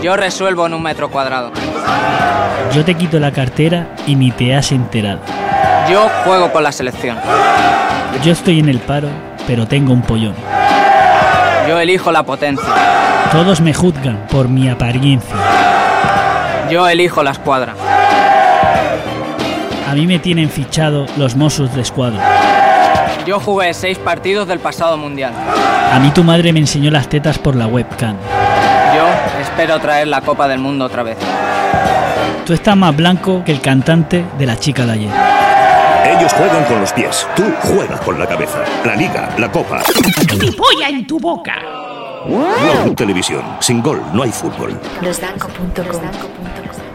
Yo resuelvo en 1 metro cuadrado. Yo te quito la cartera y ni te has enterado. Yo juego con la selección. Yo estoy en el paro, pero tengo un pollón. Yo elijo la potencia. Todos me juzgan por mi apariencia. Yo elijo la escuadra. A mí me tienen fichado los Mossos de Escuadra. Yo jugué 6 partidos del pasado mundial. A mí tu madre me enseñó las tetas por la webcam. Yo espero traer la Copa del Mundo otra vez. Tú estás más blanco que el cantante de La Chica de ayer. Ellos juegan con los pies, tú juegas con la cabeza. La Liga, la Copa. ¡Mi polla en tu boca! Televisión, sin gol no hay fútbol. Losdanco.com